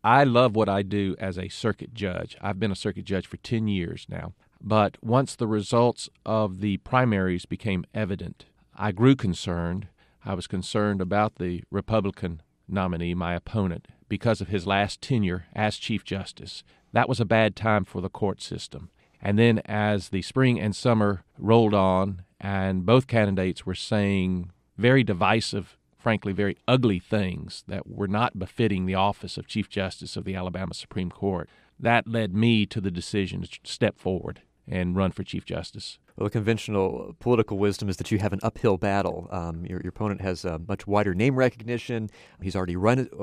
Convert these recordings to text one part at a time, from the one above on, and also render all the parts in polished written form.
I love what I do as a circuit judge. I've been a circuit judge for 10 years now. But once the results of the primaries became evident, I grew concerned. I was concerned about the Republican nominee, my opponent, because of his last tenure as Chief Justice. That was a bad time for the court system. And then as the spring and summer rolled on and both candidates were saying very divisive, frankly, very ugly things that were not befitting the office of Chief Justice of the Alabama Supreme Court, that led me to the decision to step forward and run for Chief Justice. Well, the conventional political wisdom is that you have an uphill battle. Your opponent has a much wider name recognition. He's already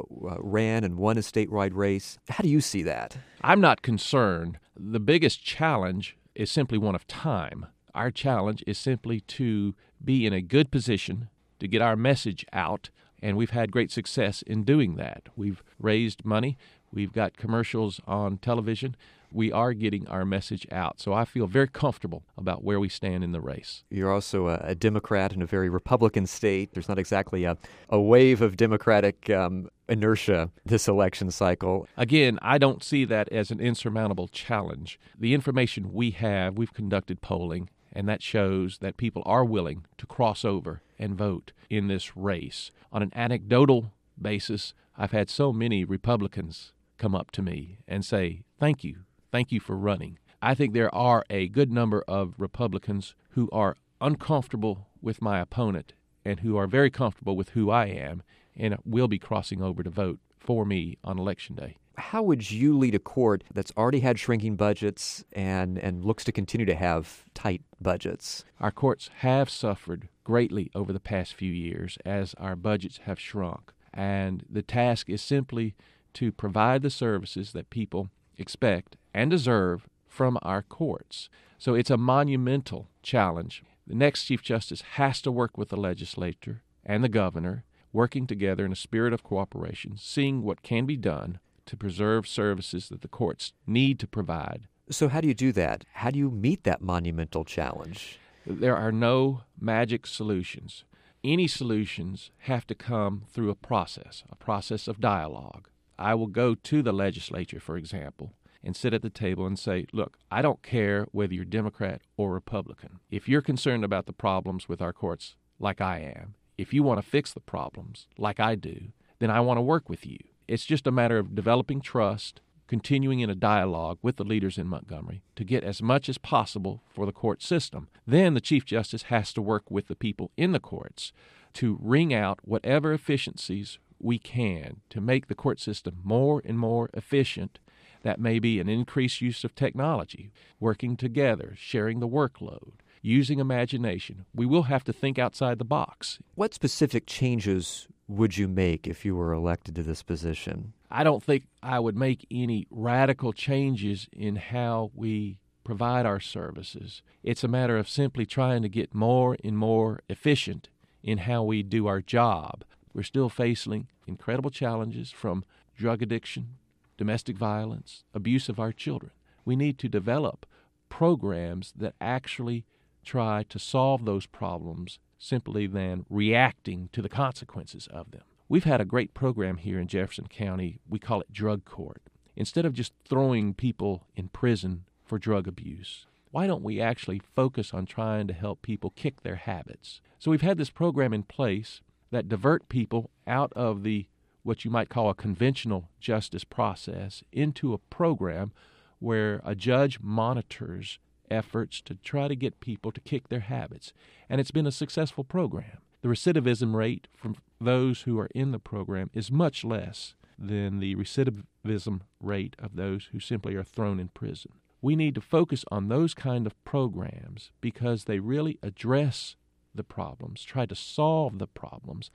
ran and won a statewide race. How do you see that? I'm not concerned. The biggest challenge is simply one of time. Our challenge is simply to be in a good position to get our message out, and we've had great success in doing that. We've raised money. We've got commercials on television. We are getting our message out. So I feel very comfortable about where we stand in the race. You're also a Democrat in a very Republican state. There's not exactly a wave of Democratic inertia this election cycle. Again, I don't see that as an insurmountable challenge. The information we have, we've conducted polling, and that shows that people are willing to cross over and vote in this race. On an anecdotal basis, I've had so many Republicans come up to me and say, thank you for running. I think there are a good number of Republicans who are uncomfortable with my opponent and who are very comfortable with who I am and will be crossing over to vote for me on Election Day. How would you lead a court that's already had shrinking budgets and looks to continue to have tight budgets? Our courts have suffered greatly over the past few years as our budgets have shrunk. And the task is simply to provide the services that people expect and deserve from our courts. So it's a monumental challenge. The next Chief Justice has to work with the legislature and the governor, working together in a spirit of cooperation, seeing what can be done to preserve services that the courts need to provide. So how do you do that? How do you meet that monumental challenge? There are no magic solutions. Any solutions have to come through a process of dialogue. I will go to the legislature, for example, and sit at the table and say, look, I don't care whether you're Democrat or Republican. If you're concerned about the problems with our courts like I am, if you want to fix the problems like I do, then I want to work with you. It's just a matter of developing trust, continuing in a dialogue with the leaders in Montgomery to get as much as possible for the court system. Then the Chief Justice has to work with the people in the courts to wring out whatever efficiencies we can to make the court system more and more efficient. That may be an increased use of technology, working together, sharing the workload, using imagination. We will have to think outside the box. What specific changes would you make if you were elected to this position? I don't think I would make any radical changes in how we provide our services. It's a matter of simply trying to get more and more efficient in how we do our job. We're still facing incredible challenges from drug addiction, domestic violence, abuse of our children. We need to develop programs that actually try to solve those problems simply than reacting to the consequences of them. We've had a great program here in Jefferson County. We call it Drug Court. Instead of just throwing people in prison for drug abuse, why don't we actually focus on trying to help people kick their habits? So we've had this program in place that divert people out of the what you might call a conventional justice process into a program where a judge monitors efforts to try to get people to kick their habits. And it's been a successful program. The recidivism rate from those who are in the program is much less than the recidivism rate of those who simply are thrown in prison. We need to focus on those kind of programs because they really address the problems, try to solve the problems,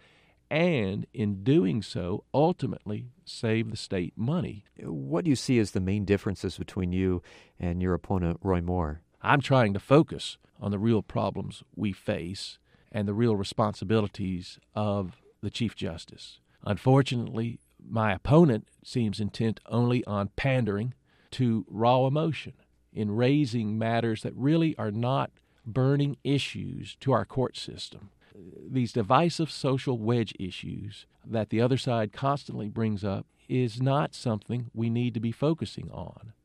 and in doing so, ultimately save the state money. What do you see as the main differences between you and your opponent, Roy Moore? I'm trying to focus on the real problems we face and the real responsibilities of the Chief Justice. Unfortunately, my opponent seems intent only on pandering to raw emotion in raising matters that really are not burning issues to our court system. These divisive social wedge issues that the other side constantly brings up, is not something we need to be focusing on.